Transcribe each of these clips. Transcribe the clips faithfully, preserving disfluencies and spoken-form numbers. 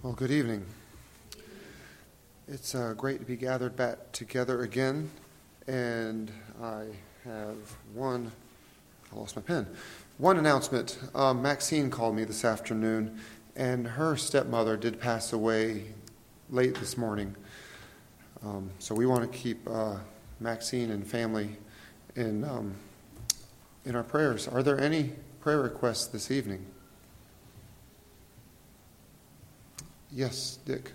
Well, good evening. It's uh, great to be gathered back together again, and I have one, I lost my pen, one announcement. Um, Maxine called me this afternoon, and her stepmother did pass away late this morning. Um, so we want to keep uh, Maxine and family in, um, in our prayers. Are there any prayer requests this evening? Yes, Dick.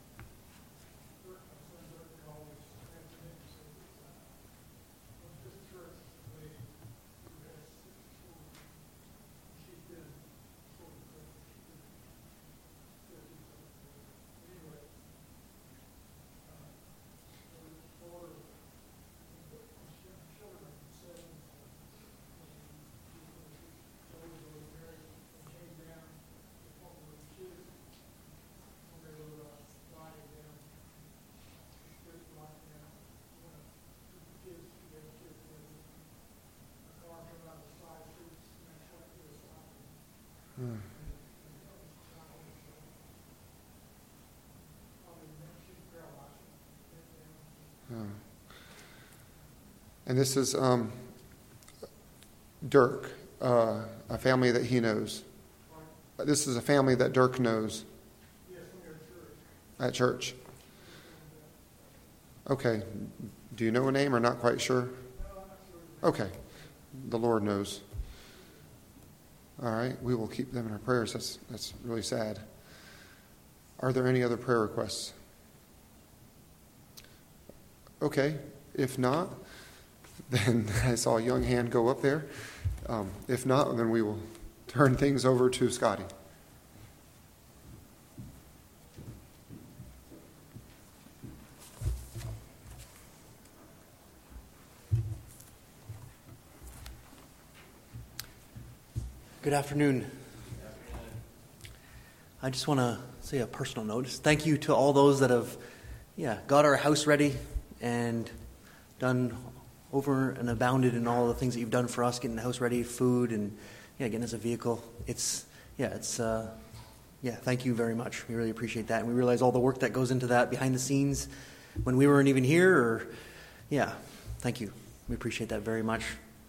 Hmm. Oh. And this is um, Dirk, uh, a family that he knows. This is a family that Dirk knows. At church. Okay. Do you know a name or not quite sure? Okay. The Lord knows. All right. We will keep them in our prayers. That's that's really sad. Are there any other prayer requests? Okay. If not, then I saw a young hand go up there. Um, if not, then we will turn things over to Scotty. Good afternoon. I just want to say a personal note. Thank you to all those that have yeah, got our house ready and done over and abounded in all the things that you've done for us, getting the house ready, food, and yeah, getting us a vehicle. It's, yeah, it's, uh, yeah, thank you very much. We really appreciate that. And we realize all the work that goes into that behind the scenes when we weren't even here, or, yeah, thank you. We appreciate that very much.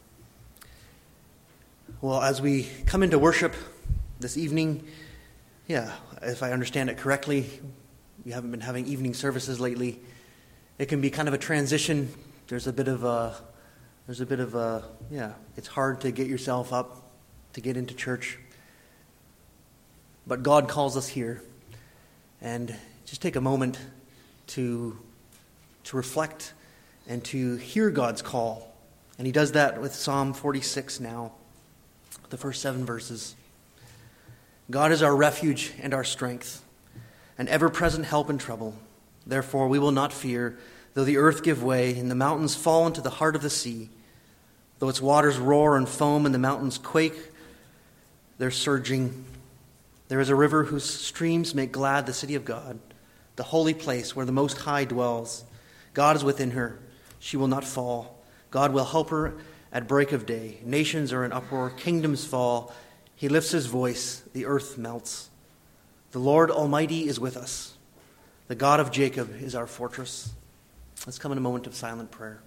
Well, as we come into worship this evening, yeah, if I understand it correctly, we haven't been having evening services lately. It can be kind of a transition. There's a bit of a, there's a bit of a, yeah, it's hard to get yourself up to get into church. But God calls us here. And just take a moment to, to reflect and to hear God's call. And he does that with Psalm forty-six now. The first seven verses. God is our refuge and our strength, an ever-present help in trouble. Therefore we will not fear, though the earth give way and the mountains fall into the heart of the sea, though its waters roar and foam and the mountains quake their surging. There is a river whose streams make glad the city of God, the holy place where the Most High dwells. God is within her. She will not fall. God will help her at break of day. Nations are in uproar, kingdoms fall. He lifts his voice, the earth melts. The Lord Almighty is with us. The God of Jacob is our fortress. Let's come in a moment of silent prayer.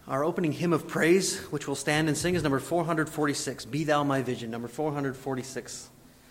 Our opening hymn of praise, which we'll stand and sing, is number four forty-six, Be Thou My Vision, number four forty-six.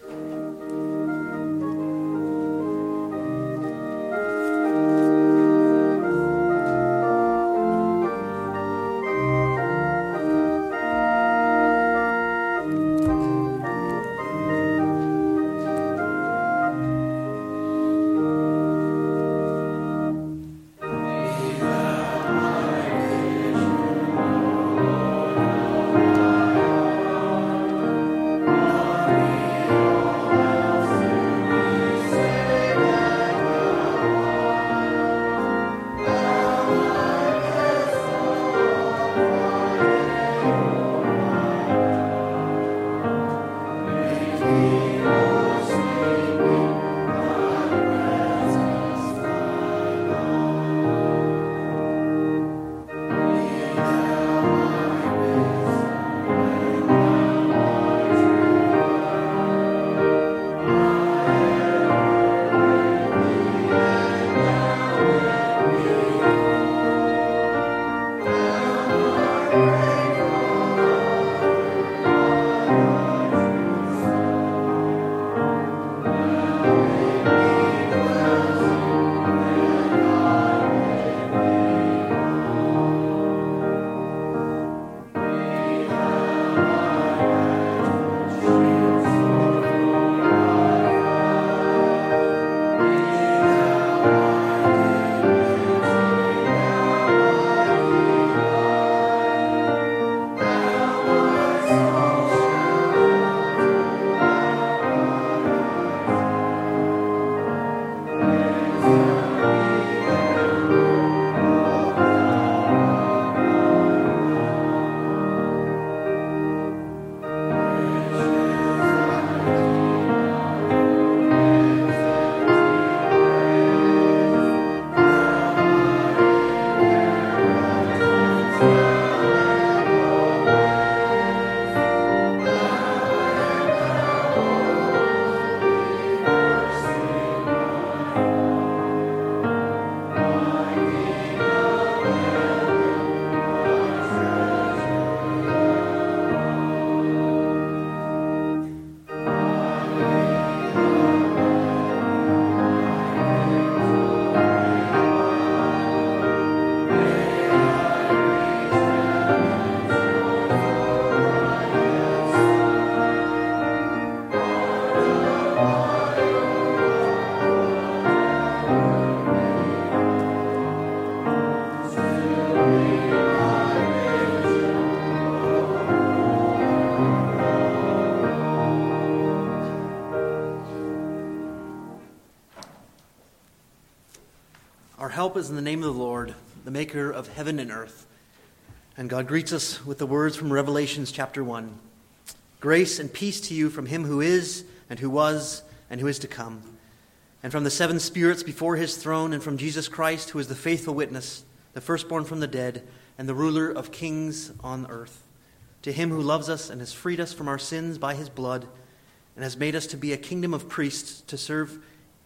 Our help is in the name of the Lord, the maker of heaven and earth. And God greets us with the words from Revelations chapter one. Grace and peace to you from him who is, and who was, and who is to come, and from the seven spirits before his throne, and from Jesus Christ, who is the faithful witness, the firstborn from the dead, and the ruler of kings on earth. To him who loves us and has freed us from our sins by his blood, and has made us to be a kingdom of priests to serve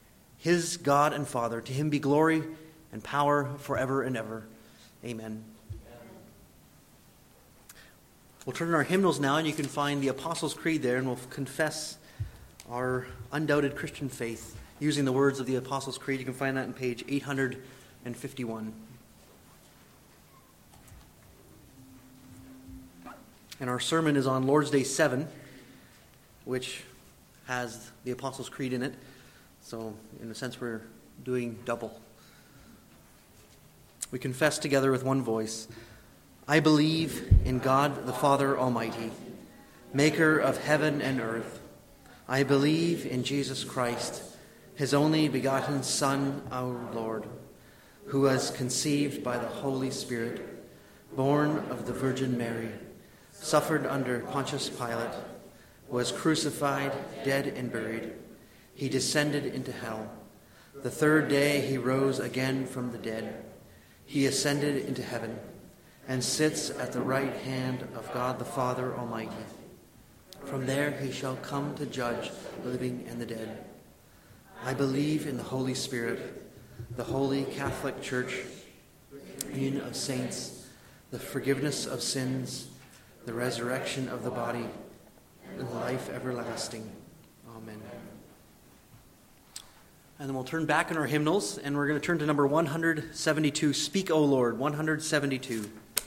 his God and Father. To him be glory and power forever and ever. Amen. We'll turn to our hymnals now, and you can find the Apostles' Creed there, and we'll confess our undoubted Christian faith using the words of the Apostles' Creed. You can find that on page eight fifty-one. And our sermon is on Lord's Day seven, which has the Apostles' Creed in it. So, in a sense, we're doing double. We confess together with one voice, I believe in God the Father Almighty, maker of heaven and earth. I believe in Jesus Christ, his only begotten Son, our Lord, who was conceived by the Holy Spirit, born of the Virgin Mary, suffered under Pontius Pilate, was crucified, dead, and buried. He descended into hell. The third day he rose again from the dead. He ascended into heaven and sits at the right hand of God the Father Almighty. From there he shall come to judge the living and the dead. I believe in the Holy Spirit, the holy Catholic Church, union of saints, the forgiveness of sins, the resurrection of the body, and life everlasting. Amen. And then we'll turn back in our hymnals, and we're going to turn to number one hundred seventy-two, Speak, O Lord, one hundred seventy-two.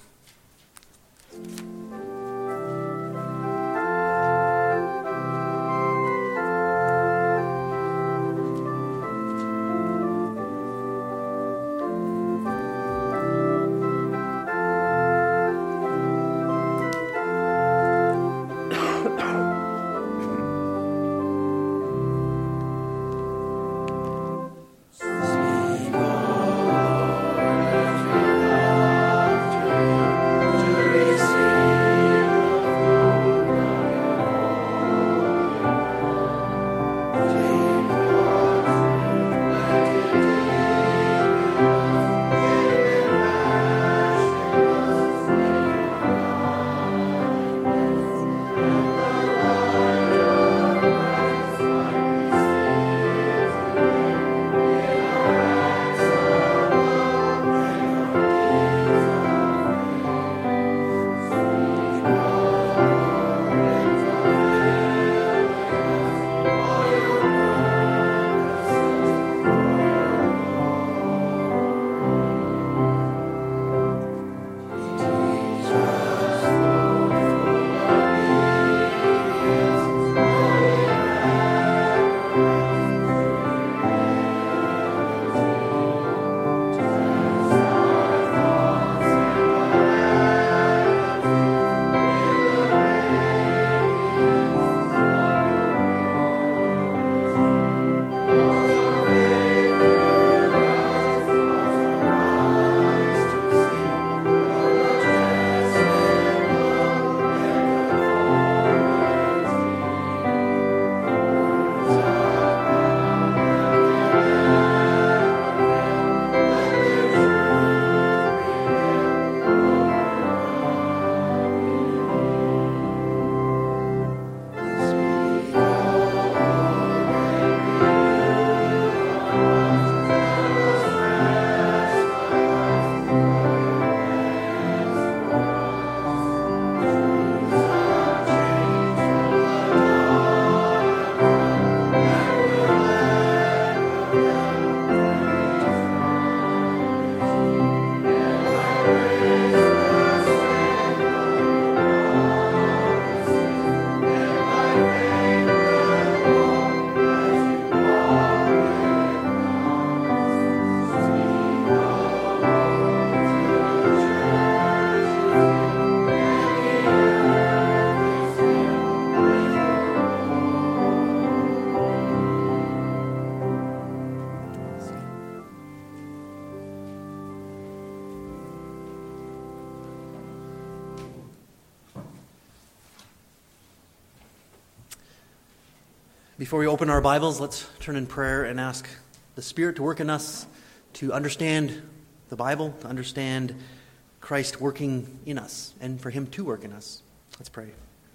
Before we open our Bibles, let's turn in prayer and ask the Spirit to work in us to understand the Bible, to understand Christ working in us, and for Him to work in us. Let's pray.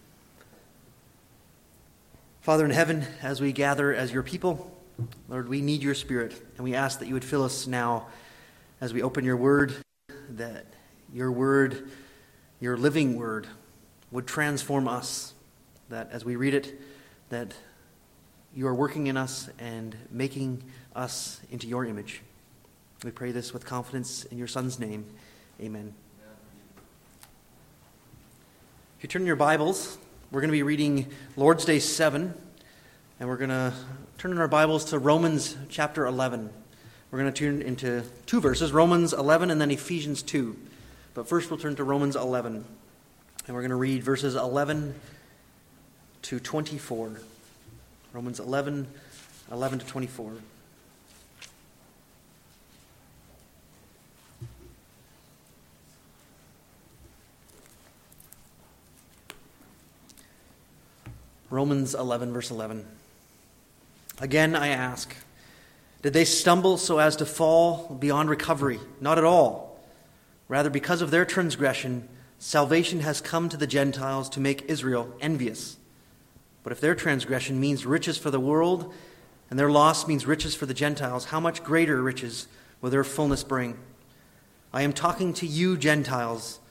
Father in heaven, as we gather as your people, Lord, we need your Spirit, and we ask that you would fill us now as we open your word, that your word, your living word, would transform us, that as we read it, that you are working in us and making us into your image. We pray this with confidence in your Son's name. Amen. If you turn in your Bibles, we're going to be reading Lord's Day seven, and we're going to turn in our Bibles to Romans chapter eleven. We're going to turn into two verses, Romans eleven and then Ephesians two. But first we'll turn to Romans eleven, and we're going to read verses eleven to twenty-four. Romans eleven, eleven to twenty-four. Romans eleven, verse eleven. Again I ask, did they stumble so as to fall beyond recovery? Not at all. Rather, because of their transgression, salvation has come to the Gentiles to make Israel envious. But if their transgression means riches for the world, and their loss means riches for the Gentiles, how much greater riches will their fullness bring? I am talking to you, Gentiles,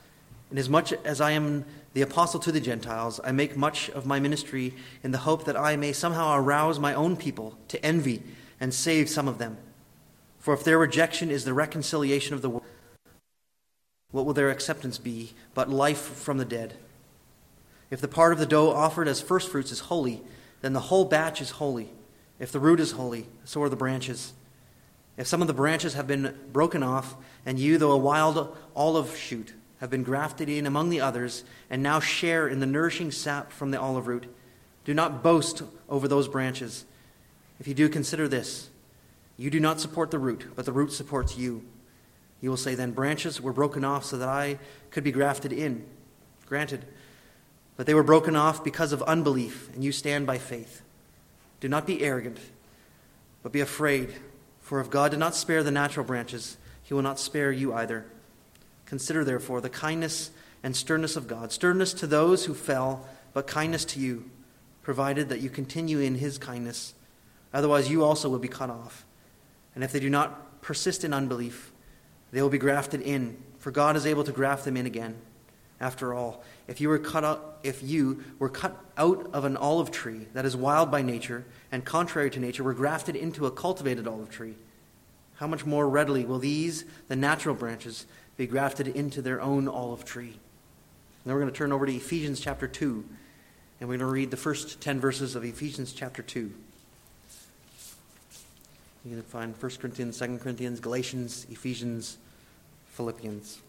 Inasmuch as I am the apostle to the Gentiles, I make much of my ministry in the hope that I may somehow arouse my own people to envy and save some of them. For if their rejection is the reconciliation of the world, what will their acceptance be but life from the dead? If the part of the dough offered as firstfruits is holy, then the whole batch is holy. If the root is holy, so are the branches. If some of the branches have been broken off, and you, though a wild olive shoot, have been grafted in among the others, and now share in the nourishing sap from the olive root, do not boast over those branches. If you do, consider this: you do not support the root, but the root supports you. You will say, then, branches were broken off so that I could be grafted in. Granted, but they were broken off because of unbelief, and you stand by faith. Do not be arrogant, but be afraid, for if God did not spare the natural branches, he will not spare you either. Consider, therefore, the kindness and sternness of God, sternness to those who fell, but kindness to you, provided that you continue in his kindness. Otherwise you also will be cut off. And if they do not persist in unbelief, they will be grafted in, for God is able to graft them in again. After all, if you were cut out, if you were cut out of an olive tree that is wild by nature and contrary to nature, were grafted into a cultivated olive tree, how much more readily will these, the natural branches, be grafted into their own olive tree? And then we're going to turn over to Ephesians chapter two, and we're going to read the first ten verses of Ephesians chapter two. You can find First Corinthians, Second Corinthians, Galatians, Ephesians, Philippians.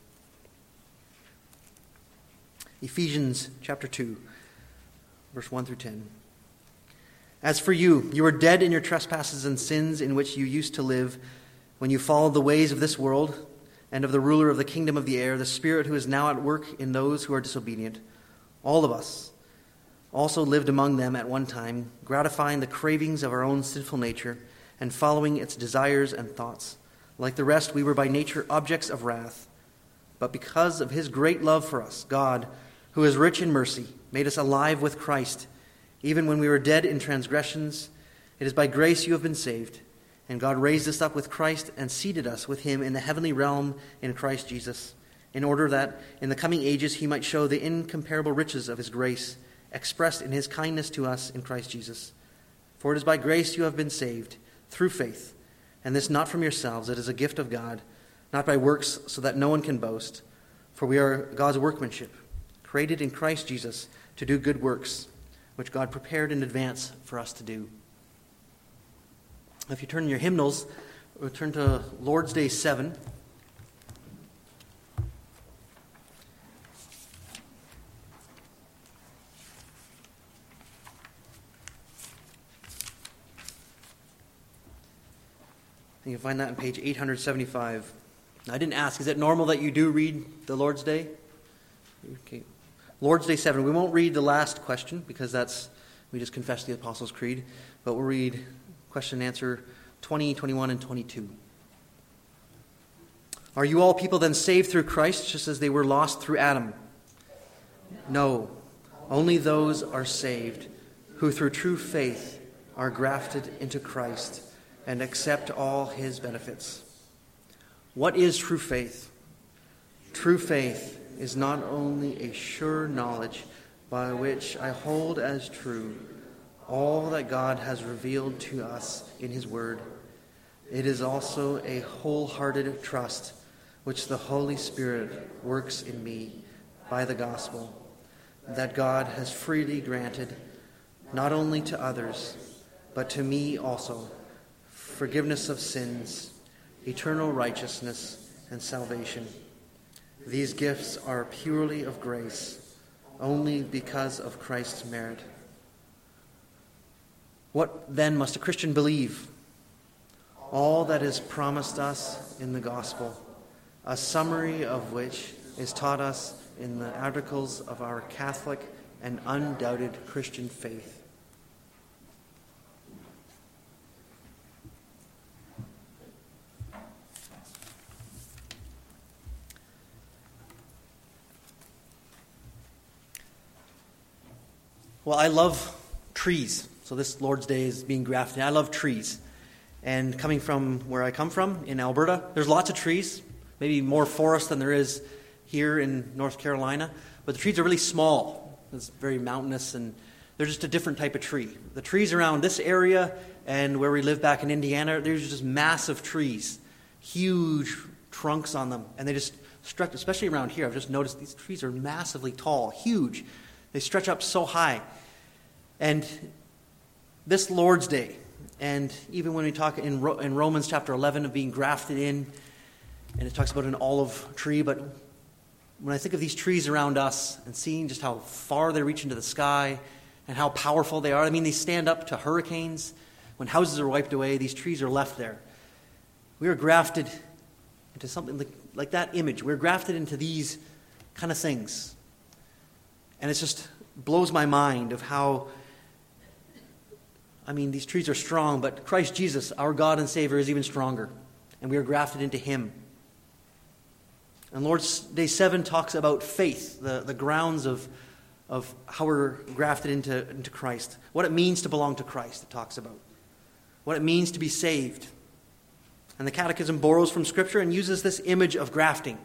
Ephesians chapter two, verse one through ten. As for you, you were dead in your trespasses and sins in which you used to live when you followed the ways of this world and of the ruler of the kingdom of the air, the spirit who is now at work in those who are disobedient. All of us also lived among them at one time, gratifying the cravings of our own sinful nature and following its desires and thoughts. Like the rest, we were by nature objects of wrath. But because of his great love for us, God, who is rich in mercy, made us alive with Christ. Even when we were dead in transgressions, it is by grace you have been saved. And God raised us up with Christ and seated us with him in the heavenly realm in Christ Jesus, in order that in the coming ages he might show the incomparable riches of his grace, expressed in his kindness to us in Christ Jesus. For it is by grace you have been saved, through faith, and this not from yourselves, it is a gift of God, not by works, so that no one can boast. For we are God's workmanship, created in Christ Jesus to do good works, which God prepared in advance for us to do. If you turn your hymnals, we'll turn to Lord's Day seven. You can find that on page eight seventy-five. I didn't ask, is it normal that you do read the Lord's Day? Okay. Lord's Day seven. We won't read the last question because that's, we just confessed the Apostles' Creed, but we'll read question and answer twenty, twenty-one, and twenty-two. Are you all people then saved through Christ, just as they were lost through Adam? No, only those are saved who through true faith are grafted into Christ and accept all his benefits. What is true faith? True faith is not only a sure knowledge by which I hold as true all that God has revealed to us in his word. It is also a wholehearted trust which the Holy Spirit works in me by the gospel, that God has freely granted not only to others, but to me also, forgiveness of sins, eternal righteousness, and salvation. These gifts are purely of grace, only because of Christ's merit. What then must a Christian believe? All that is promised us in the gospel, a summary of which is taught us in the articles of our Catholic and undoubted Christian faith. Well, I love trees. So this Lord's Day is being grafted. I love trees. And coming from where I come from, in Alberta, there's lots of trees, maybe more forest than there is here in North Carolina, but the trees are really small. It's very mountainous, and they're just a different type of tree. The trees around this area and where we live back in Indiana, there's just massive trees, huge trunks on them, and they just stretch, especially around here. I've just noticed these trees are massively tall, huge. They stretch up so high. And this Lord's Day, and even when we talk in, Ro- in Romans chapter eleven of being grafted in, and it talks about an olive tree, but when I think of these trees around us and seeing just how far they reach into the sky and how powerful they are, I mean, they stand up to hurricanes. When houses are wiped away, these trees are left there. We are grafted into something like, like that image. We're grafted into these kind of things. And it just blows my mind of how, I mean, these trees are strong, but Christ Jesus, our God and Savior, is even stronger. And we are grafted into Him. And Lord's Day seven talks about faith, the, the grounds of, of how we're grafted into, into Christ. What it means to belong to Christ, it talks about. What it means to be saved. And the Catechism borrows from Scripture and uses this image of grafting.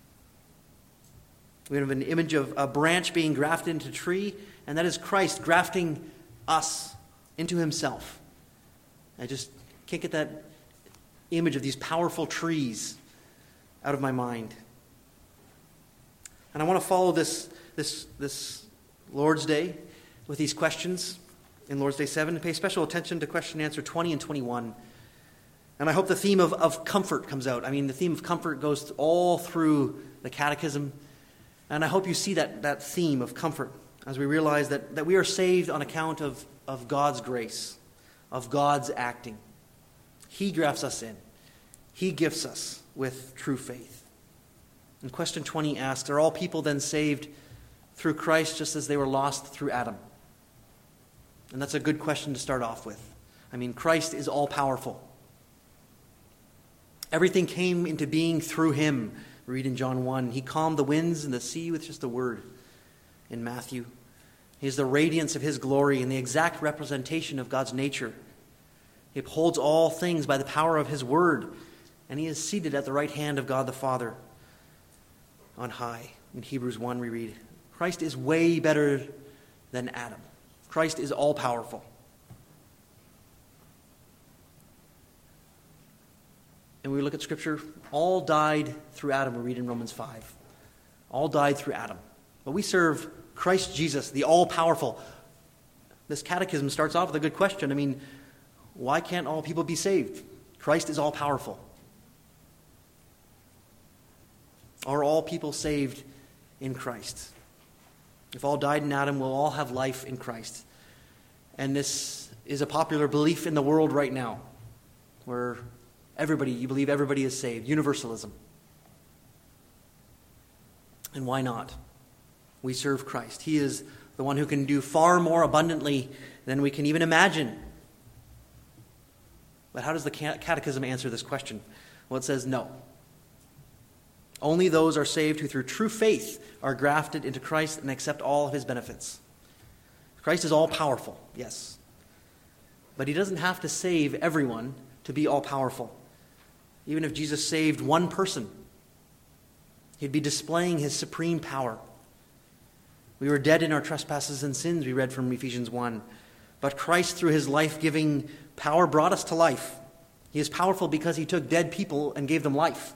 We have an image of a branch being grafted into a tree, and that is Christ grafting us into Himself. I just can't get that image of these powerful trees out of my mind. And I want to follow this, this, this Lord's Day with these questions in Lord's Day seven and pay special attention to question and answer twenty and twenty-one. And I hope the theme of, of comfort comes out. I mean, the theme of comfort goes all through the Catechism. And I hope you see that, that theme of comfort as we realize that, that we are saved on account of, of God's grace, of God's acting. He grafts us in. He gifts us with true faith. And question twenty asks, are all people then saved through Christ just as they were lost through Adam? And that's a good question to start off with. I mean, Christ is all-powerful. Everything came into being through Him. We read in John one, He calmed the winds and the sea with just a word. In Matthew, He is the radiance of His glory and the exact representation of God's nature. He upholds all things by the power of His word, and He is seated at the right hand of God the Father on high. In Hebrews one we read, Christ is way better than Adam. Christ is all-powerful. And we look at Scripture, all died through Adam, we read in Romans five. All died through Adam. But we serve Christ Jesus, the all-powerful. This catechism starts off with a good question. I mean, why can't all people be saved? Christ is all-powerful. Are all people saved in Christ? If all died in Adam, we'll all have life in Christ. And this is a popular belief in the world right now, where everybody, you believe everybody is saved. Universalism. And why not? We serve Christ. He is the one who can do far more abundantly than we can even imagine. But how does the Catechism answer this question? Well, it says no. Only those are saved who through true faith are grafted into Christ and accept all of His benefits. Christ is all-powerful, yes. But He doesn't have to save everyone to be all-powerful. Even if Jesus saved one person, He'd be displaying His supreme power. We were dead in our trespasses and sins, we read from Ephesians one. But Christ, through His life-giving power, brought us to life. He is powerful because He took dead people and gave them life.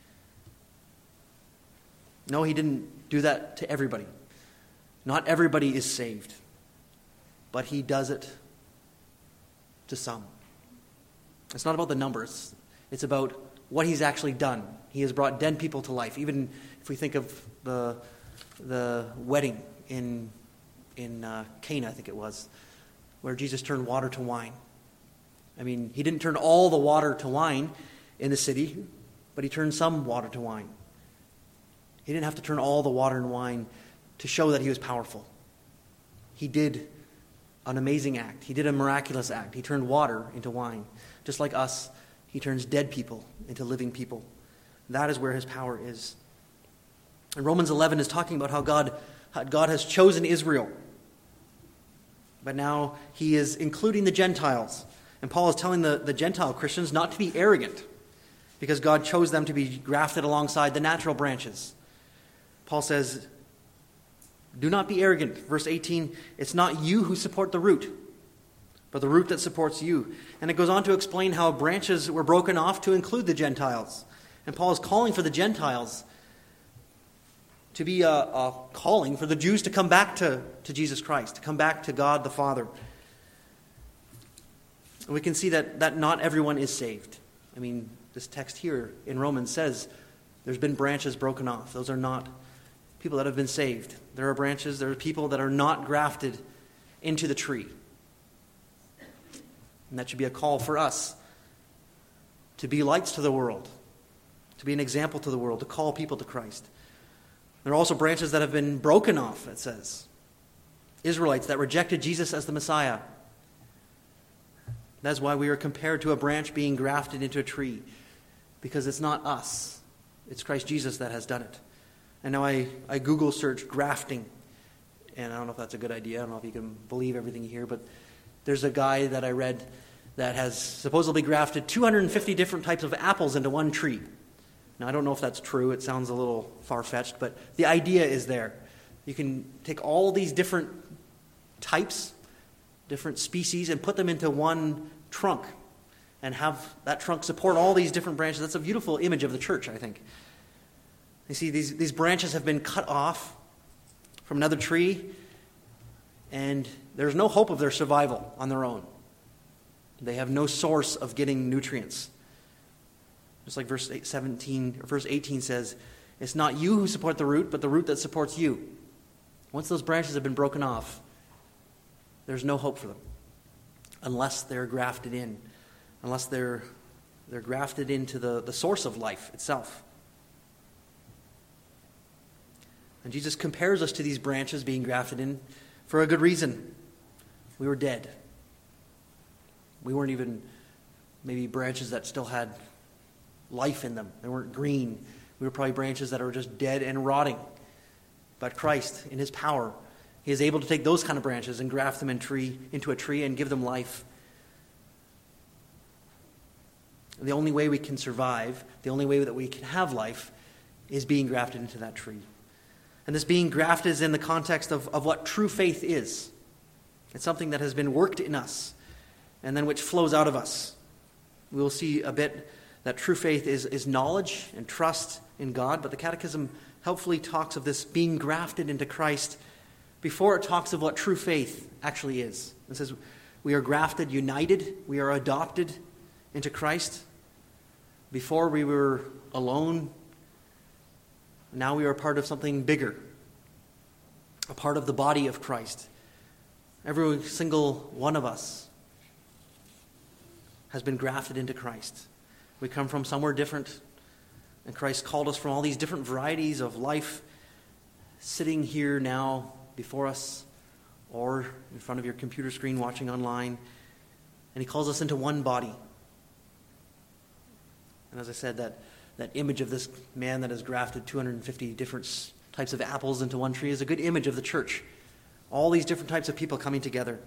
No, He didn't do that to everybody. Not everybody is saved. But He does it to some. It's not about the numbers. It's about what He's actually done. He has brought dead people to life. Even if we think of the the wedding in in uh, Cana, I think it was, where Jesus turned water to wine. I mean, He didn't turn all the water to wine in the city, but He turned some water to wine. He didn't have to turn all the water and wine to show that He was powerful. He did an amazing act. He did a miraculous act. He turned water into wine. Just like us, He turns dead people into living people. That is where His power is. And Romans eleven is talking about how God, how God has chosen Israel. But now He is including the Gentiles. And Paul is telling the, the Gentile Christians not to be arrogant, because God chose them to be grafted alongside the natural branches. Paul says, do not be arrogant. Verse eighteen, it's not you who support the root, but the root that supports you. And it goes on to explain how branches were broken off to include the Gentiles. And Paul is calling for the Gentiles to be a, a calling for the Jews to come back to, to Jesus Christ, to come back to God the Father. And we can see that, that not everyone is saved. I mean, this text here in Romans says there's been branches broken off. Those are not people that have been saved. There are branches, there are people that are not grafted into the tree. And that should be a call for us to be lights to the world, to be an example to the world, to call people to Christ. There are also branches that have been broken off, it says. Israelites that rejected Jesus as the Messiah. That's why we are compared to a branch being grafted into a tree, because it's not us. It's Christ Jesus that has done it. And now I, I Google search grafting, and I don't know if that's a good idea. I don't know if you can believe everything here, but there's a guy that I read that has supposedly grafted two hundred fifty different types of apples into one tree. Now, I don't know if that's true. It sounds a little far-fetched, but the idea is there. You can take all these different types, different species, and put them into one trunk and have that trunk support all these different branches. That's a beautiful image of the church, I think. You see, these, these branches have been cut off from another tree, and there's no hope of their survival on their own. They have no source of getting nutrients. Just like verse seventeen or verse eighteen says, it's not you who support the root, but the root that supports you. Once those branches have been broken off, there's no hope for them unless they're grafted in, unless they're they're grafted into the, the source of life itself. And Jesus compares us to these branches being grafted in for a good reason. We were dead. We weren't even maybe branches that still had life in them. They weren't green. We were probably branches that are just dead and rotting. But Christ, in his power, he is able to take those kind of branches and graft them in tree, into a tree and give them life. And the only way we can survive, the only way that we can have life, is being grafted into that tree. And this being grafted is in the context of, of what true faith is. It's something that has been worked in us and then which flows out of us. We will see a bit that true faith is, is knowledge and trust in God, but the Catechism helpfully talks of this being grafted into Christ before it talks of what true faith actually is. It says we are grafted, united, we are adopted into Christ. Before we were alone, now we are part of something bigger, a part of the body of Christ. Every single one of us has been grafted into Christ. We come from somewhere different, and Christ called us from all these different varieties of life, sitting here now before us, or in front of your computer screen watching online, and he calls us into one body. And as I said, that, that image of this man that has grafted two hundred fifty different types of apples into one tree is a good image of the church. All these different types of people coming together.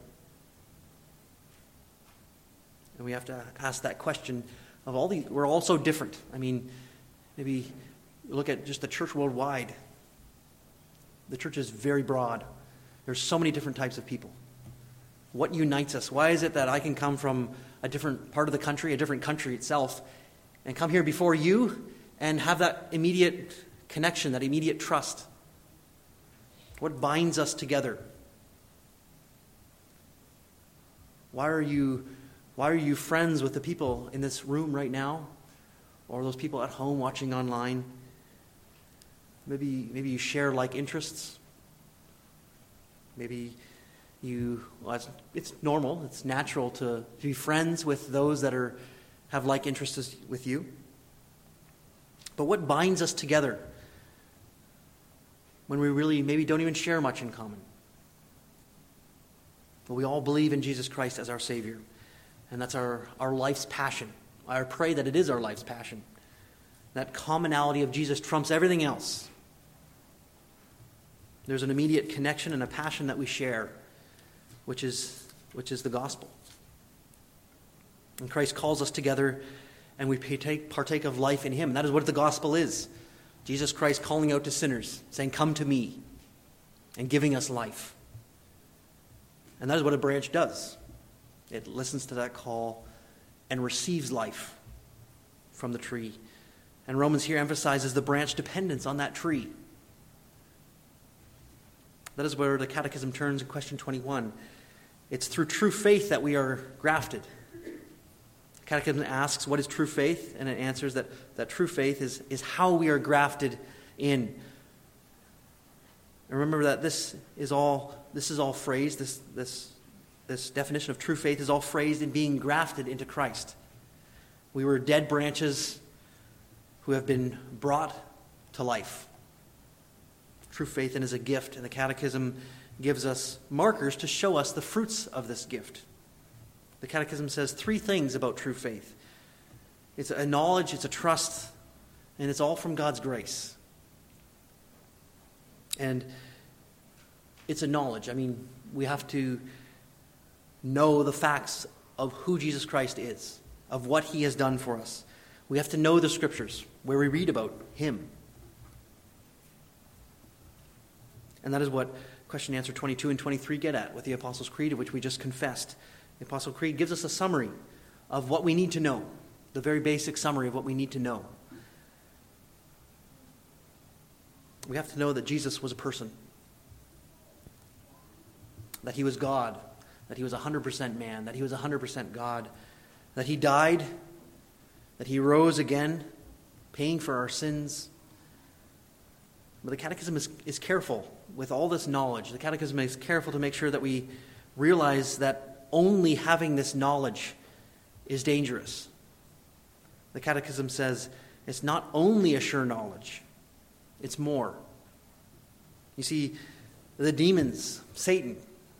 And we have to ask that question of all these. We're all so different. I mean, maybe look at just the church worldwide. The church is very broad. There's so many different types of people. What unites us? Why is it that I can come from a different part of the country, a different country itself, and come here before you and have that immediate connection, that immediate trust? What binds us together? Why are you, why are you friends with the people in this room right now, or those people at home watching online? Maybe, maybe you share like interests. Maybe you, well, it's, it's normal, it's natural to, to be friends with those that are have like interests with you. But what binds us together when we really maybe don't even share much in common? But we all believe in Jesus Christ as our Savior. And that's our, our life's passion. I pray that it is our life's passion. That commonality of Jesus trumps everything else. There's an immediate connection and a passion that we share, which is, which is the gospel. And Christ calls us together, and we partake, partake of life in Him. And that is what the gospel is. Jesus Christ calling out to sinners, saying, "Come to me," and giving us life. And that is what a branch does. It listens to that call and receives life from the tree. And Romans here emphasizes the branch dependence on that tree. That is where the Catechism turns in question twenty-one. It's through true faith that we are grafted. The Catechism asks, what is true faith? And it answers that, that true faith is, is how we are grafted in. And remember that this is all this is all phrased, this this this definition of true faith is all phrased in being grafted into Christ. We were dead branches who have been brought to life. True faith then is a gift, and the Catechism gives us markers to show us the fruits of this gift. The Catechism says three things about true faith. It's a knowledge, it's a trust, and it's all from God's grace. And it's a knowledge. I mean, we have to know the facts of who Jesus Christ is, of what he has done for us. We have to know the Scriptures, where we read about him. And that is what question and answer twenty-two and twenty-three get at with the Apostles' Creed, which we just confessed. The Apostles' Creed gives us a summary of what we need to know, the very basic summary of what we need to know. We have to know that Jesus was a person, that he was God, that he was one hundred percent man, that he was one hundred percent God, that he died, that he rose again, paying for our sins. But the Catechism is, is careful with all this knowledge. The Catechism is careful to make sure that we realize that only having this knowledge is dangerous. The Catechism says it's not only a sure knowledge, it's more. You see, the demons, Satan,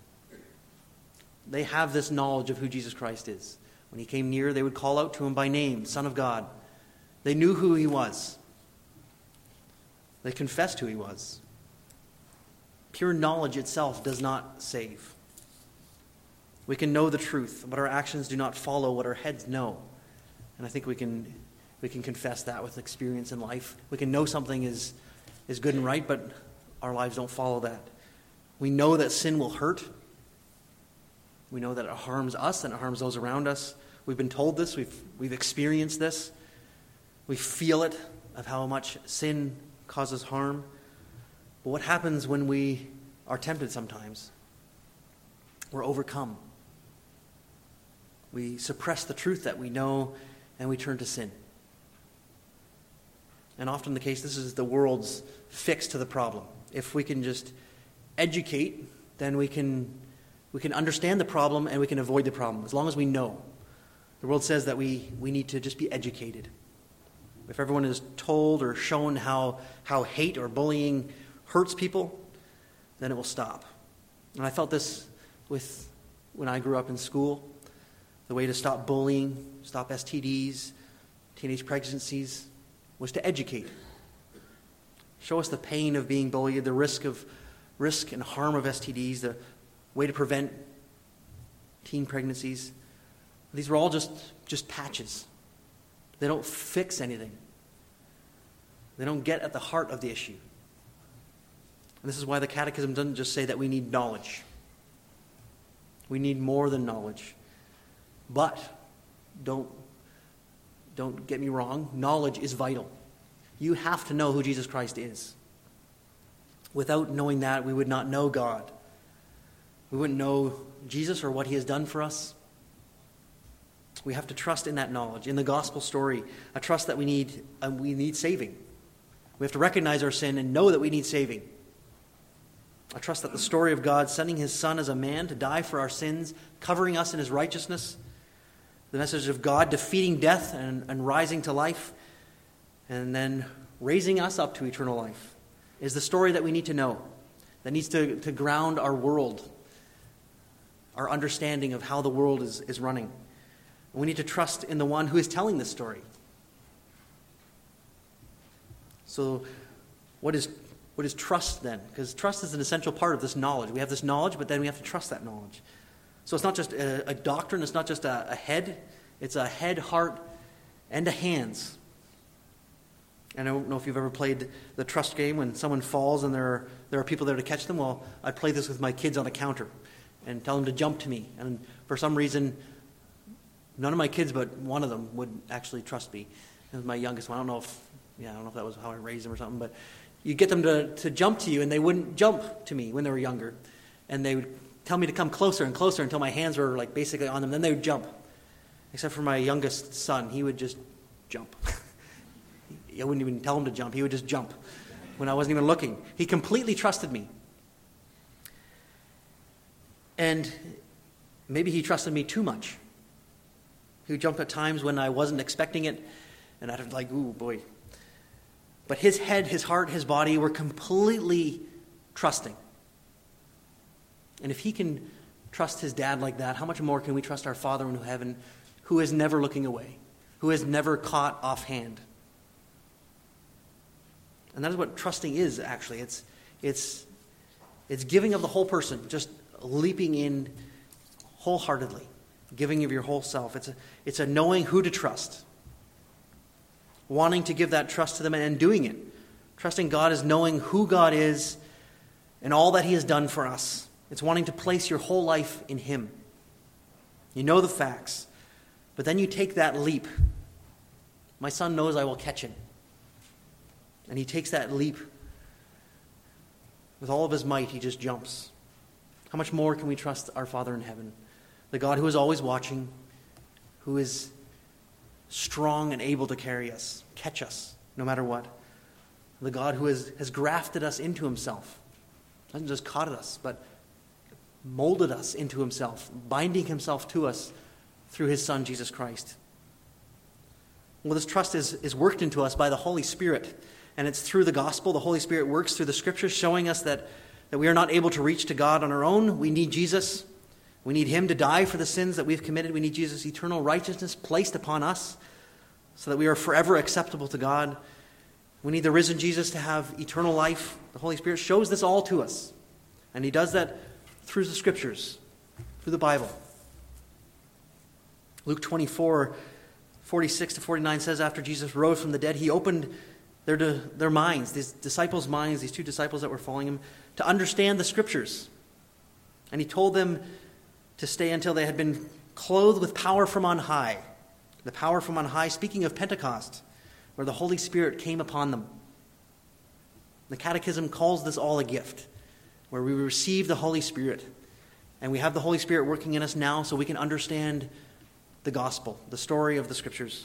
they have this knowledge of who Jesus Christ is. When he came near, they would call out to him by name, Son of God. They knew who he was. They confessed who he was. Pure knowledge itself does not save. We can know the truth, but our actions do not follow what our heads know. And I think we can we can confess that with experience in life. We can know something is, is good and right, but our lives don't follow that. We know that sin will hurt. We know that it harms us and it harms those around us. We've been told this. We've, we've experienced this. We feel it, of how much sin causes harm. But what happens when we are tempted sometimes? We're overcome. We suppress the truth that we know and we turn to sin. And often the case, this is the world's fix to the problem. If we can just educate, then we can we can understand the problem and we can avoid the problem, as long as we know. The world says that we, we need to just be educated. If everyone is told or shown how, how hate or bullying hurts people, then it will stop. And I felt this with when I grew up in school. The way to stop bullying, stop S T Ds, teenage pregnancies, was to educate. Show us the pain of being bullied, the risk of risk and harm of S T Ds, the way to prevent teen pregnancies. These were all just, just patches. They don't fix anything. They don't get at the heart of the issue. And this is why the Catechism doesn't just say that we need knowledge. We need more than knowledge. But don't, don't get me wrong, knowledge is vital. You have to know who Jesus Christ is. Without knowing that, we would not know God. We wouldn't know Jesus or what he has done for us. We have to trust in that knowledge, in the gospel story, a trust that we need, uh, we need saving. We have to recognize our sin and know that we need saving. I trust that the story of God sending his Son as a man to die for our sins, covering us in his righteousness, the message of God defeating death and, and rising to life, and then raising us up to eternal life, is the story that we need to know, that needs to, to ground our world, our understanding of how the world is, is running. We need to trust in the one who is telling this story. So what is what is trust then? Because trust is an essential part of this knowledge. We have this knowledge, but then we have to trust that knowledge. So it's not just a, a doctrine, it's not just a, a head, it's a head, heart, and a hands. And I don't know if you've ever played the trust game when someone falls and there are, there are people there to catch them. Well, I'd play this with my kids on a counter and tell them to jump to me. And for some reason, none of my kids but one of them would actually trust me. It was my youngest one. I don't know if, yeah, I don't know if that was how I raised them or something, but you get them to, to jump to you, and they wouldn't jump to me when they were younger. And they would tell me to come closer and closer until my hands were like basically on them. Then they would jump. Except for my youngest son, he would just jump. I wouldn't even tell him to jump. He would just jump when I wasn't even looking. He completely trusted me. And maybe he trusted me too much. He would jump at times when I wasn't expecting it, and I'd be like, ooh, boy. But his head, his heart, his body were completely trusting. And if he can trust his dad like that, how much more can we trust our Father in heaven, who is never looking away, who is never caught offhand? And that is what trusting is, actually. It's, it's, it's giving of the whole person, just leaping in wholeheartedly, giving of your whole self. It's a, it's a knowing who to trust, wanting to give that trust to them and doing it. Trusting God is knowing who God is and all that he has done for us. It's wanting to place your whole life in him. You know the facts, but then you take that leap. My son knows I will catch him. And he takes that leap. With all of his might, he just jumps. How much more can we trust our Father in heaven? The God who is always watching, who is strong and able to carry us, catch us, no matter what. The God who has, has grafted us into himself. Hasn't just caught us, but molded us into himself, binding himself to us through his Son, Jesus Christ. Well, this trust is, is worked into us by the Holy Spirit. And it's through the gospel. The Holy Spirit works through the scriptures, showing us that, that we are not able to reach to God on our own. We need Jesus. We need him to die for the sins that we've committed. We need Jesus' eternal righteousness placed upon us so that we are forever acceptable to God. We need the risen Jesus to have eternal life. The Holy Spirit shows this all to us. And he does that through the scriptures, through the Bible. Luke twenty-four, forty-six to forty-nine says, after Jesus rose from the dead, he opened their, their minds, these disciples' minds, these two disciples that were following him, to understand the scriptures. And he told them to stay until they had been clothed with power from on high. The power from on high, speaking of Pentecost, where the Holy Spirit came upon them. The Catechism calls this all a gift, where we receive the Holy Spirit. And we have the Holy Spirit working in us now so we can understand the gospel, the story of the scriptures.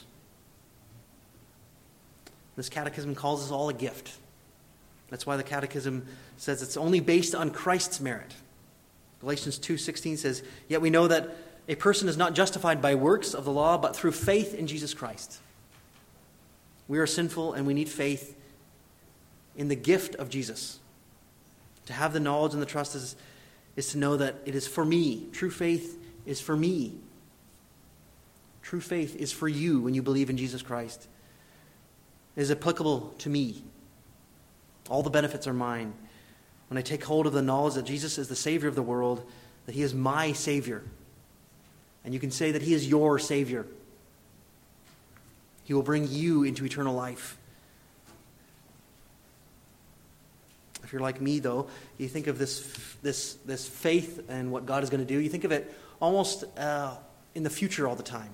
This catechism calls us all a gift. That's why the catechism says it's only based on Christ's merit. Galatians two sixteen says, yet we know that a person is not justified by works of the law, but through faith in Jesus Christ. We are sinful and we need faith in the gift of Jesus. To have the knowledge and the trust is, is to know that it is for me. True faith is for me. True faith is for you when you believe in Jesus Christ. It is applicable to me. All the benefits are mine. When I take hold of the knowledge that Jesus is the Savior of the world, that he is my Savior. And you can say that he is your Savior. He will bring you into eternal life. If you're like me, though, you think of this, this, this faith and what God is going to do, you think of it almost uh, in the future all the time.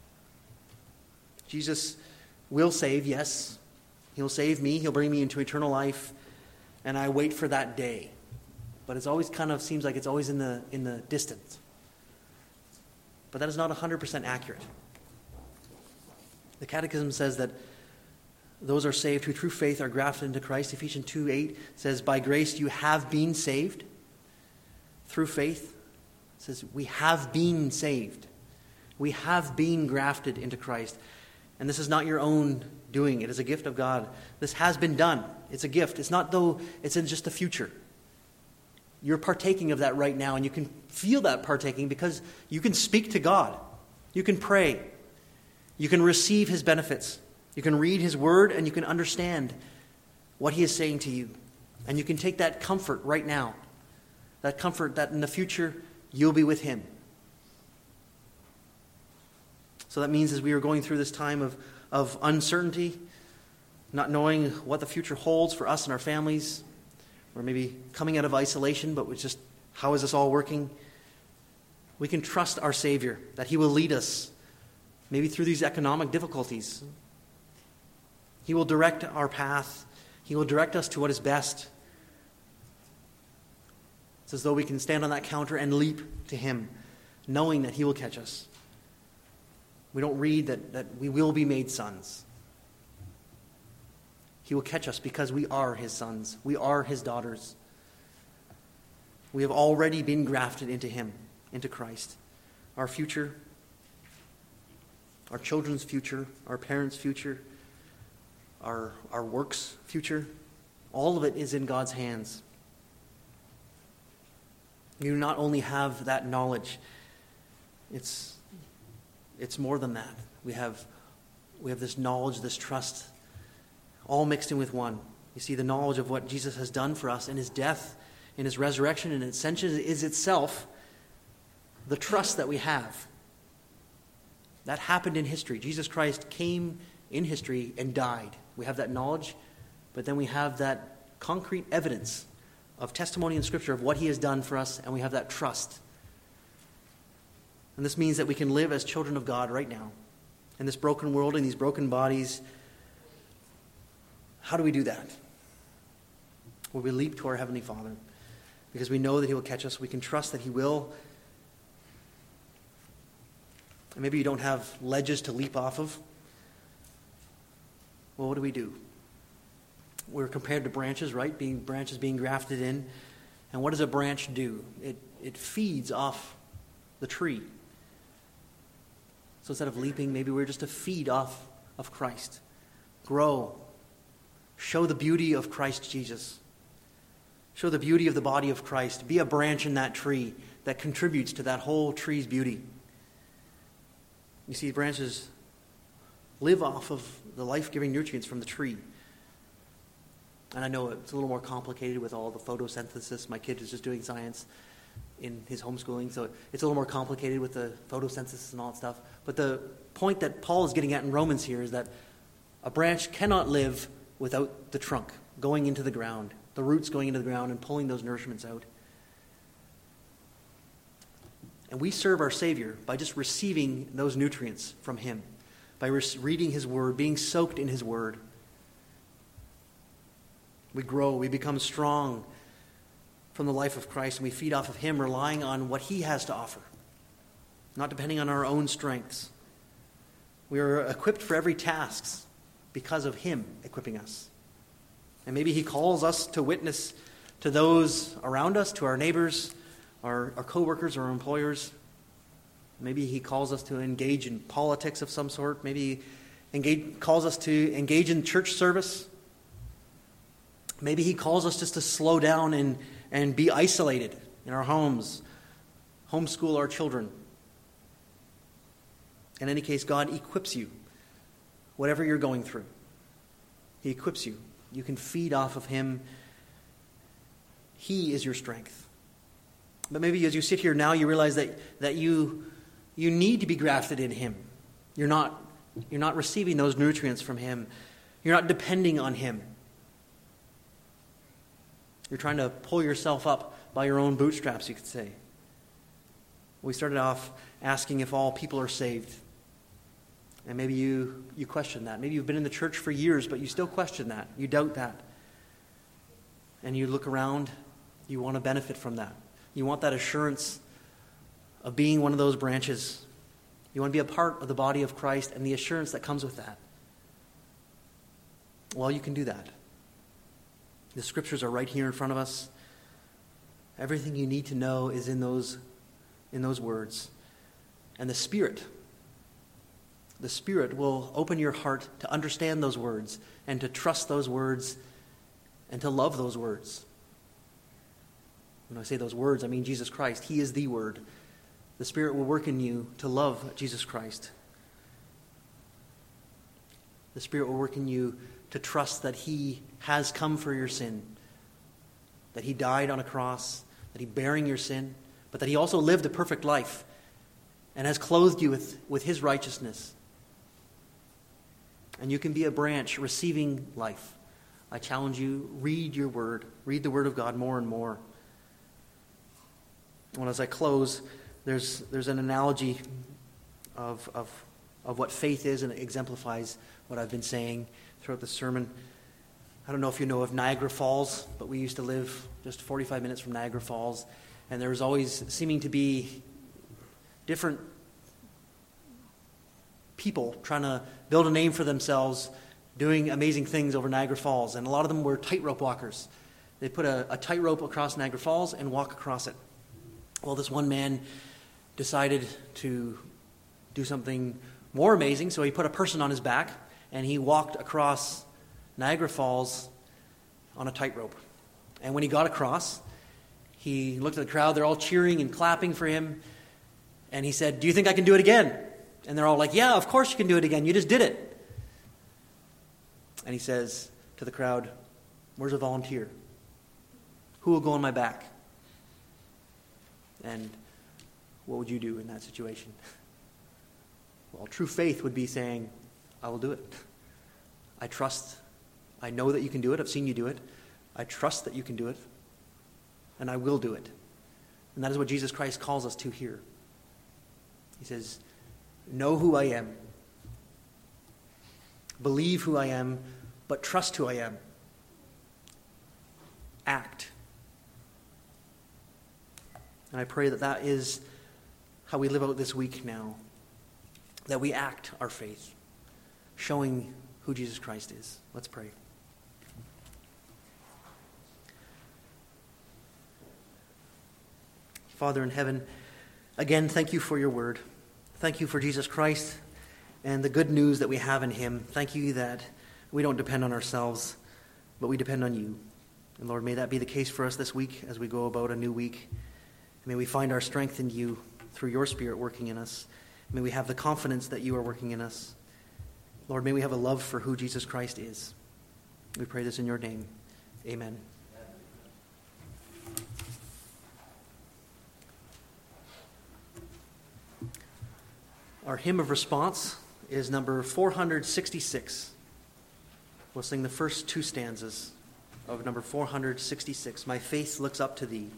Jesus will save, yes. He'll save me. He'll bring me into eternal life. And I wait for that day. But it always kind of seems like it's always in the in the distance. But that is not one hundred percent accurate. The Catechism says that those are saved who through faith are grafted into Christ. Ephesians two eight says, by grace you have been saved. Through faith. It says, we have been saved. We have been grafted into Christ. And this is not your own doing. It is a gift of God. This has been done. It's a gift. It's not though it's in just the future. You're partaking of that right now, and you can feel that partaking because you can speak to God. You can pray. You can receive his benefits. You can read his word, and you can understand what he is saying to you. And you can take that comfort right now. That comfort that in the future you'll be with him. So that means as we are going through this time of, of uncertainty, not knowing what the future holds for us and our families, or maybe coming out of isolation, but with just how is this all working? We can trust our Savior, that He will lead us, maybe through these economic difficulties. He will direct our path. He will direct us to what is best. It's as though we can stand on that counter and leap to Him, knowing that He will catch us. We don't read that, that we will be made sons. He will catch us because we are His sons. We are His daughters. We have already been grafted into Him, into Christ. Our future, our children's future, our parents' future, our, our work's future, all of it is in God's hands. You not only have that knowledge, it's, it's more than that. We have, we have this knowledge, this trust, all mixed in with one. You see, the knowledge of what Jesus has done for us in His death, in His resurrection and ascension is itself the trust that we have. That happened in history. Jesus Christ came in history and died. We have that knowledge, but then we have that concrete evidence of testimony in Scripture of what He has done for us, and we have that trust. And this means that we can live as children of God right now in this broken world, in these broken bodies. How do we do that? Well, we leap to our Heavenly Father because we know that He will catch us. We can trust that He will. And maybe you don't have ledges to leap off of. Well, what do we do? We're compared to branches, right? Being branches being grafted in. And what does a branch do? It it feeds off the tree. So instead of leaping, maybe we're just to feed off of Christ. Grow. Show the beauty of Christ Jesus. Show the beauty of the body of Christ. Be a branch in that tree that contributes to that whole tree's beauty. You see, branches live off of the life-giving nutrients from the tree. And I know it's a little more complicated with all the photosynthesis. My kid is just doing science in his homeschooling, so it's a little more complicated with the photosynthesis and all that stuff. But the point that Paul is getting at in Romans here is that a branch cannot live without the trunk going into the ground, the roots going into the ground and pulling those nourishments out. And we serve our Savior by just receiving those nutrients from Him, by re- reading His Word, being soaked in His Word. We grow, we become strong from the life of Christ, and we feed off of Him, relying on what He has to offer, not depending on our own strengths. We are equipped for every task because of Him equipping us. And maybe He calls us to witness to those around us, to our neighbors, our, our co-workers, our employers. Maybe He calls us to engage in politics of some sort. Maybe He engage, calls us to engage in church service. Maybe He calls us just to slow down and, and be isolated in our homes, homeschool our children. In any case, God equips you, whatever you're going through. He equips you. You can feed off of Him. He is your strength. But maybe as you sit here now, you realize that, that you, you need to be grafted in Him. You're not, you're not receiving those nutrients from Him. You're not depending on Him. You're trying to pull yourself up by your own bootstraps, you could say. We started off asking if all people are saved. And maybe you, you question that. Maybe you've been in the church for years, but you still question that. You doubt that. And you look around, you want to benefit from that. You want that assurance of being one of those branches. You want to be a part of the body of Christ and the assurance that comes with that. Well, you can do that. The Scriptures are right here in front of us. Everything you need to know is in those, in those words. And the Spirit, the Spirit will open your heart to understand those words and to trust those words and to love those words. When I say those words, I mean Jesus Christ. He is the Word. The Spirit will work in you to love Jesus Christ. The Spirit will work in you to trust that He has come for your sin, that He died on a cross, that He bearing your sin, but that He also lived a perfect life and has clothed you with, with His righteousness. And you can be a branch receiving life. I challenge you, read your word. Read the word of God more and more. And as I close, there's there's an analogy of, of, of what faith is, and it exemplifies what I've been saying throughout the sermon. I don't know if you know of Niagara Falls, but we used to live just forty-five minutes from Niagara Falls, and there was always seeming to be different people trying to build a name for themselves, doing amazing things over Niagara Falls, and a lot of them were tightrope walkers. They put a, a tightrope across Niagara Falls and walk across it. Well, this one man decided to do something more amazing, so he put a person on his back, and he walked across Niagara Falls on a tightrope. And when he got across, he looked at the crowd. They're all cheering and clapping for him. And he said, "Do you think I can do it again?" And they're all like, "Yeah, of course you can do it again. You just did it." And he says to the crowd, "Where's a volunteer? Who will go on my back?" And what would you do in that situation? Well, true faith would be saying, "I will do it. I trust. I know that you can do it. I've seen you do it. I trust that you can do it. And I will do it." And that is what Jesus Christ calls us to here. He says, know who I am. Believe who I am, but trust who I am. Act. And I pray that that is how we live out this week now. That we act our faith, showing who Jesus Christ is. Let's pray. Father in heaven, again, thank you for your word. Thank you for Jesus Christ and the good news that we have in him. Thank you that we don't depend on ourselves, but we depend on you. And Lord, may that be the case for us this week as we go about a new week. May we find our strength in you through your Spirit working in us. May we have the confidence that you are working in us. Lord, may we have a love for who Jesus Christ is. We pray this in your name. Amen. Our hymn of response is number four hundred sixty-six. We'll sing the first two stanzas of number four hundred sixty-six. My faith looks up to thee.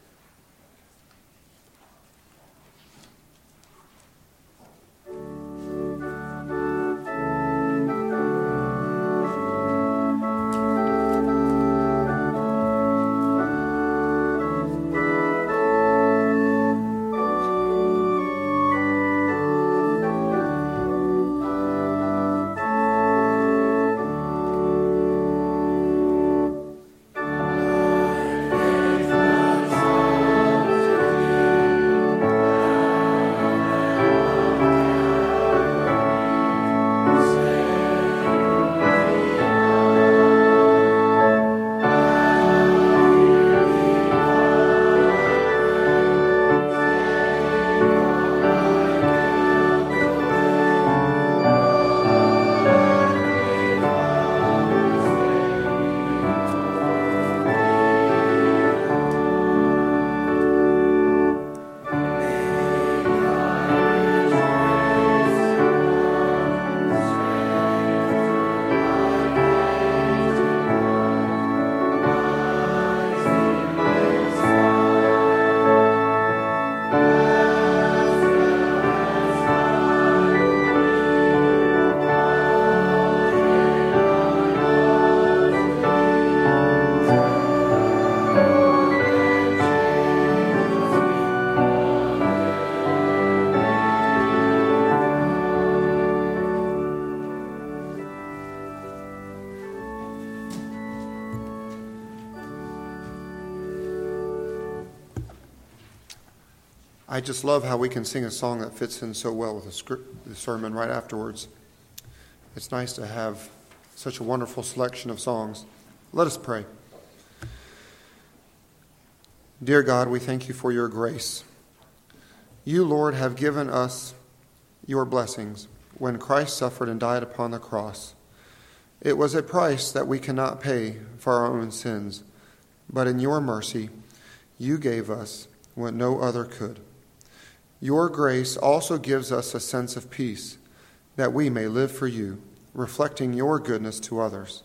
I just love how we can sing a song that fits in so well with the, script, the sermon right afterwards. It's nice to have such a wonderful selection of songs. Let us pray. Dear God, we thank you for your grace. You, Lord, have given us your blessings when Christ suffered and died upon the cross. It was a price that we cannot pay for our own sins, but in your mercy, you gave us what no other could. Your grace also gives us a sense of peace, that we may live for you reflecting your goodness to others.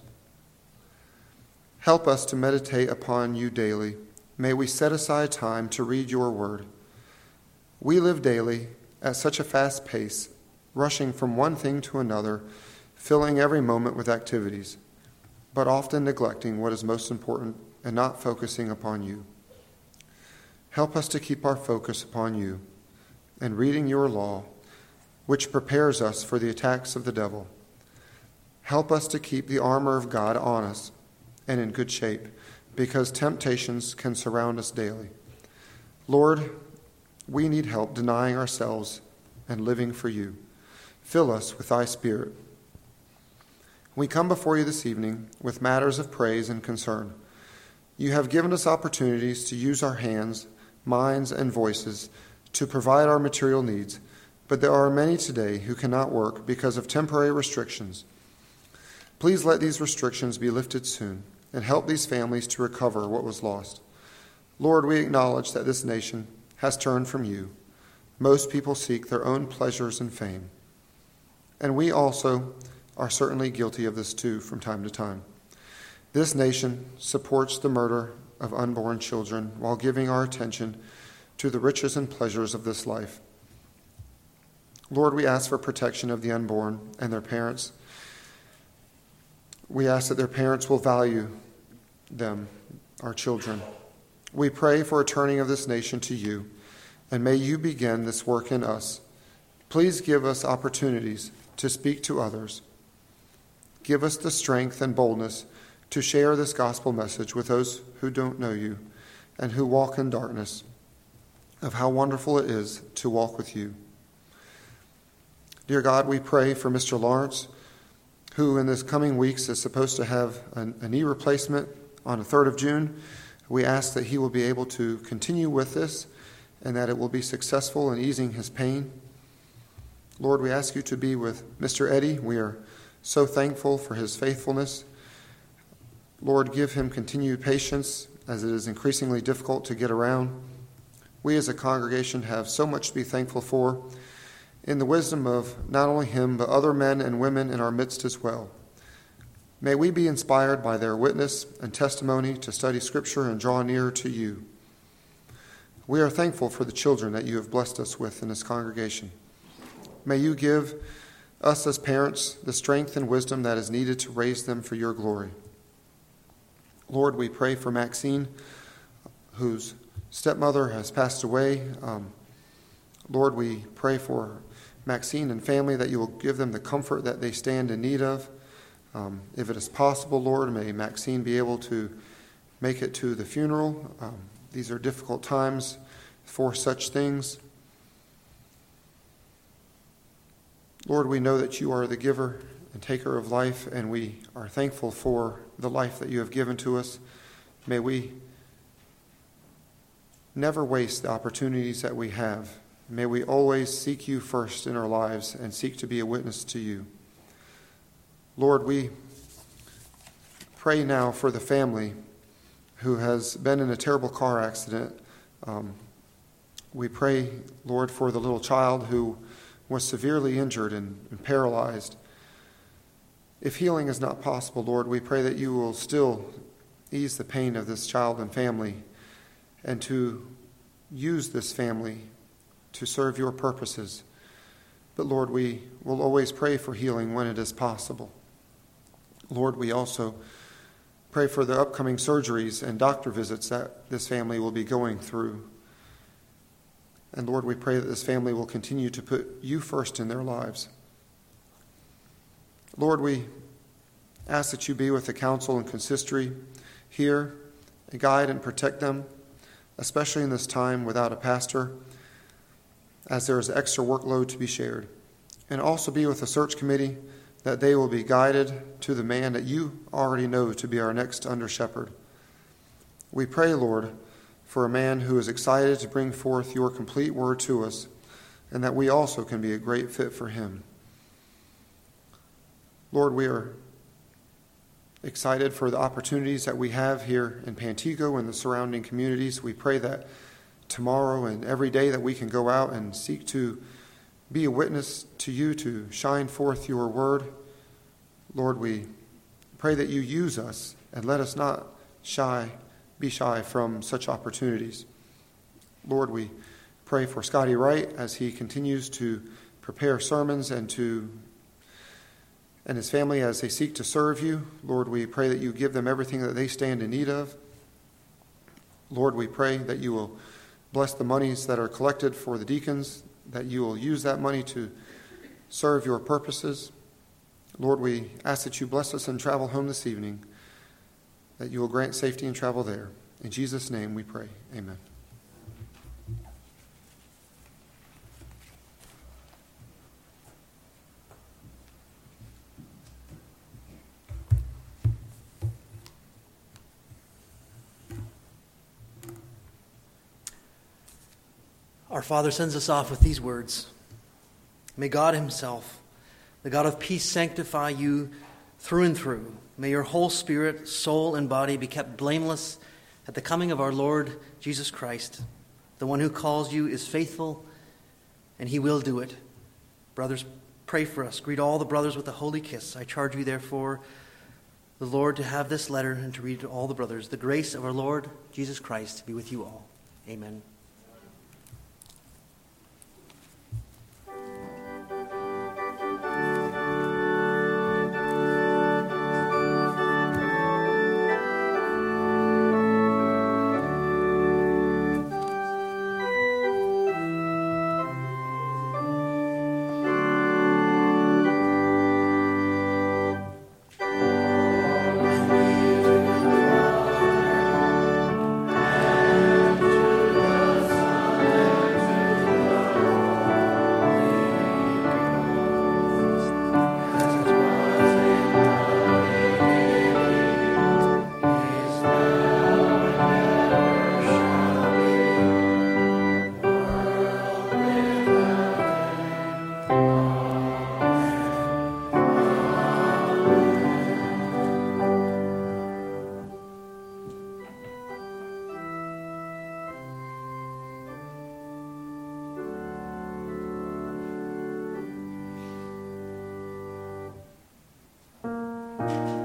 Help us to meditate upon you daily. May we set aside time to read your word. We live daily at such a fast pace, rushing from one thing to another, filling every moment with activities, but often neglecting what is most important and not focusing upon you. Help us to keep our focus upon you and reading your law, which prepares us for the attacks of the devil. Help us to keep the armor of God on us and in good shape, because temptations can surround us daily. Lord, we need help denying ourselves and living for you. Fill us with thy Spirit. We come before you this evening with matters of praise and concern. You have given us opportunities to use our hands, minds, and voices to provide our material needs, but there are many today who cannot work because of temporary restrictions. Please let these restrictions be lifted soon and help these families to recover what was lost. Lord, we acknowledge that this nation has turned from you. Most people seek their own pleasures and fame. And we also are certainly guilty of this too from time to time. This nation supports the murder of unborn children while giving our attention to the riches and pleasures of this life. Lord, we ask for protection of the unborn and their parents. We ask that their parents will value them, our children. We pray for a turning of this nation to you, and may you begin this work in us. Please give us opportunities to speak to others. Give us the strength and boldness to share this gospel message with those who don't know you and who walk in darkness, of how wonderful it is to walk with you. Dear God, we pray for Mister Lawrence, who in this coming weeks is supposed to have a, a knee replacement on the third of June. We ask that he will be able to continue with this and that it will be successful in easing his pain. Lord, we ask you to be with Mister Eddie. We are so thankful for his faithfulness. Lord, give him continued patience as it is increasingly difficult to get around. We as a congregation have so much to be thankful for in the wisdom of not only him, but other men and women in our midst as well. May we be inspired by their witness and testimony to study Scripture and draw nearer to you. We are thankful for the children that you have blessed us with in this congregation. May you give us as parents the strength and wisdom that is needed to raise them for your glory. Lord, we pray for Maxine, whose stepmother has passed away. Um, Lord, we pray for Maxine and family that you will give them the comfort that they stand in need of. Um, if it is possible, Lord, may Maxine be able to make it to the funeral. Um, these are difficult times for such things. Lord, we know that you are the giver and taker of life, and we are thankful for the life that you have given to us. May we never waste the opportunities that we have. May we always seek you first in our lives and seek to be a witness to you. Lord, we pray now for the family who has been in a terrible car accident. Um, we pray, Lord, for the little child who was severely injured and, and paralyzed. If healing is not possible, Lord, we pray that you will still ease the pain of this child and family and to use this family to serve your purposes. But Lord, we will always pray for healing when it is possible. Lord, we also pray for the upcoming surgeries and doctor visits that this family will be going through. And Lord, we pray that this family will continue to put you first in their lives. Lord, we ask that you be with the council and consistory here and guide and protect them, especially in this time without a pastor, as there is extra workload to be shared. And also be with the search committee, that they will be guided to the man that you already know to be our next under-shepherd. We pray, Lord, for a man who is excited to bring forth your complete word to us, and that we also can be a great fit for him. Lord, we are excited for the opportunities that we have here in Pantego and the surrounding communities. We pray that tomorrow and every day that we can go out and seek to be a witness to you, to shine forth your word. Lord, we pray that you use us and let us not shy, be shy from such opportunities. Lord, we pray for Scotty Wright as he continues to prepare sermons and to and his family as they seek to serve you. Lord, we pray that you give them everything that they stand in need of. Lord, we pray that you will bless the monies that are collected for the deacons, that you will use that money to serve your purposes. Lord, we ask that you bless us and travel home this evening, that you will grant safety and travel there. In Jesus' name we pray. Amen. Our Father sends us off with these words. May God himself, the God of peace, sanctify you through and through. May your whole spirit, soul, and body be kept blameless at the coming of our Lord Jesus Christ. The one who calls you is faithful, and he will do it. Brothers, pray for us. Greet all the brothers with a holy kiss. I charge you, therefore, the Lord, to have this letter and to read to all the brothers. The grace of our Lord Jesus Christ be with you all. Amen. Thank you.